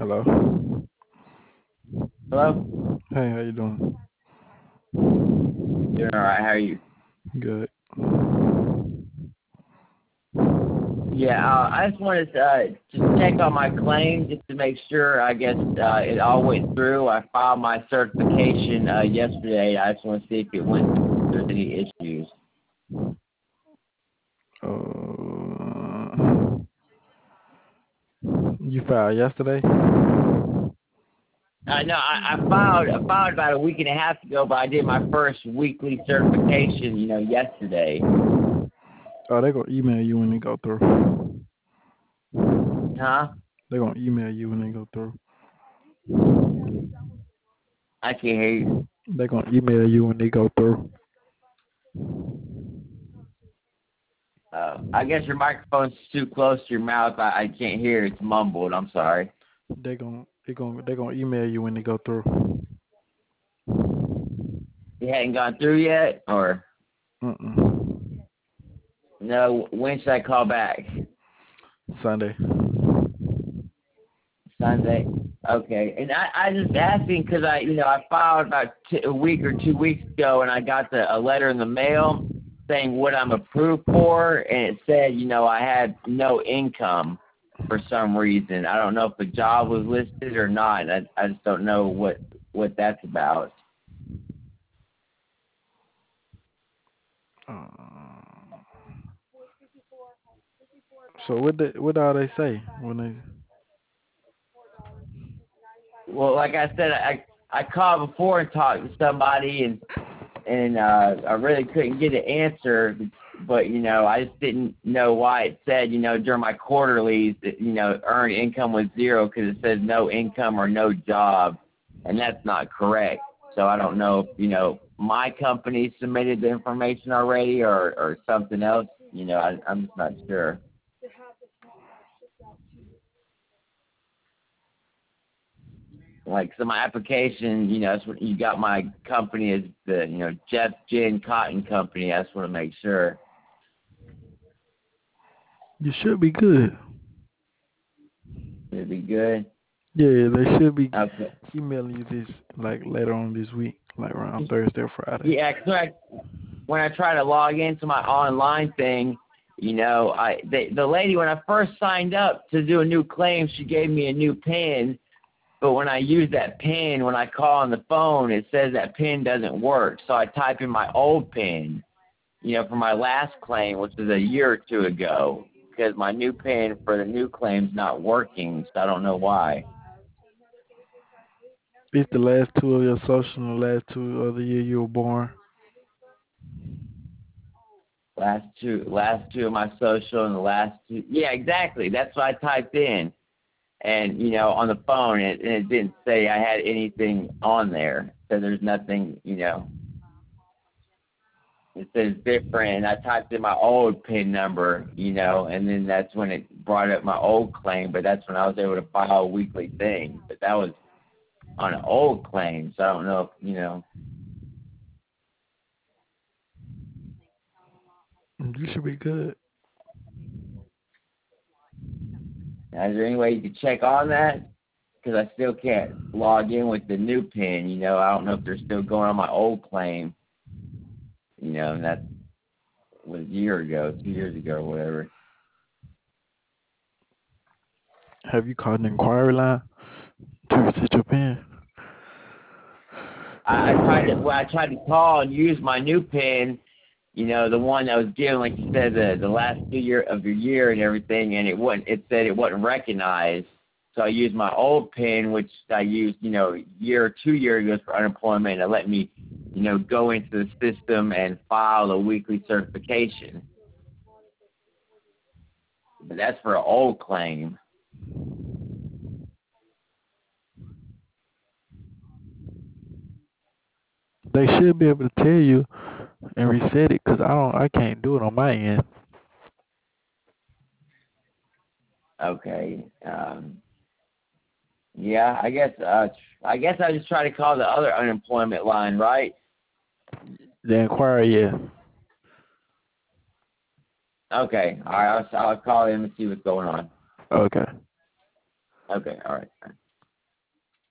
Hello. Hello? Hey, how you doing? Doing all right. How are you? Good. Yeah, I just wanted to just check on my claim just to make sure, I guess, it all went through. I filed my certification yesterday. I just want to see if it went through, if there's any issues. Uh, you filed yesterday? No, I filed about a week and a half ago, but I did my first weekly certification, yesterday. Oh, they gonna email you when they go through. Huh? They gonna email you when they go through. I can't hear you. They gonna email you when they go through. I guess your microphone's too close to your mouth. I can't hear. It's mumbled. I'm sorry. They gonna email you when they go through. You hadn't gone through yet, or Mm-mm. no? When should I call back? Sunday. Sunday. Okay. And I just asking because I filed about a week or 2 weeks ago, and I got a letter in the mail saying what I'm approved for, and it said, I had no income for some reason. I don't know if the job was listed or not. I just don't know what that's about. Uh, so what all they say when they? Well, like I said, I called before and talked to somebody, and I really couldn't get an answer, but I just didn't know why it said during my quarterlies that earned income was zero because it says no income or no job, and that's not correct. So I don't know if my company submitted the information already or something else. I'm just not sure. Like, so my application, that's what you got. My company is the Jeff Gin Cotton Company. I just want to make sure. You should be good. It'd be good. Yeah, they should be Okay. emailing you this like later on this week, like around Thursday or Friday. Yeah, 'cause when I try to log into my online thing, the lady, when I first signed up to do a new claim, she gave me a new PIN. But when I use that PIN, when I call on the phone, it says that PIN doesn't work. So I type in my old PIN, for my last claim, which was a year or two ago, because my new PIN for the new claim's not working. So I don't know why. It's the last two of your social and the last two of the year you were born. Last two of my social and the last two. Yeah, exactly. That's what I typed in. And, on the phone, it didn't say I had anything on there. So there's nothing, it says different. And I typed in my old PIN number, and then that's when it brought up my old claim. But that's when I was able to file a weekly thing. But that was on an old claim. So I don't know if. You should be good. Is there any way you could check on that? Because I still can't log in with the new PIN. I don't know if they're still going on my old claim. And that was a year ago, 2 years ago, whatever. Have you called an inquiry line to reset your PIN? I tried to call and use my new PIN, the one that was given, like you said, the last 2 year of your year and everything, and it said it wasn't recognized. So I used my old PIN, which I used, year or 2 years ago for unemployment, and it let me, go into the system and file a weekly certification. But that's for an old claim. They should be able to tell you and reset it because I can't do it on my end. Okay. Yeah, I guess I just try to call the other unemployment line, right? The inquiry, yeah. Okay. All right. I'll call him and see what's going on. Okay. Okay. All right.